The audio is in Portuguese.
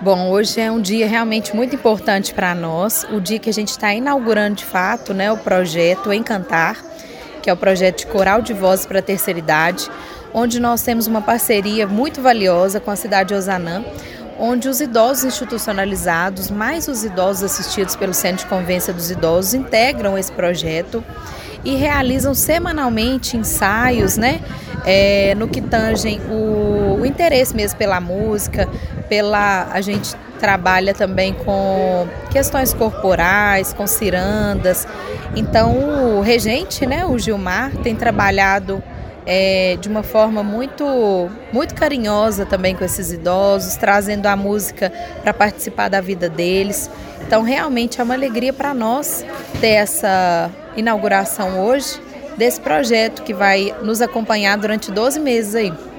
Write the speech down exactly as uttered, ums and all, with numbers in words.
Bom, hoje é um dia realmente muito importante para nós, o dia que a gente está inaugurando de fato, né, o projeto Encantar, que é o projeto de coral de vozes para a terceira idade, onde nós temos uma parceria muito valiosa com a cidade de Ozanam, onde os idosos institucionalizados, mais os idosos assistidos pelo Centro de Convivência dos Idosos, integram esse projeto e realizam semanalmente ensaios, né, é, no que tangem o, o interesse mesmo pela música, pela, a gente trabalha também com questões corporais, com cirandas. Então o regente, né, o Gilmar, tem trabalhado É, de uma forma muito, muito carinhosa também com esses idosos, trazendo a música para participar da vida deles. Então realmente é uma alegria para nós ter essa inauguração hoje desse projeto que vai nos acompanhar durante doze meses aí.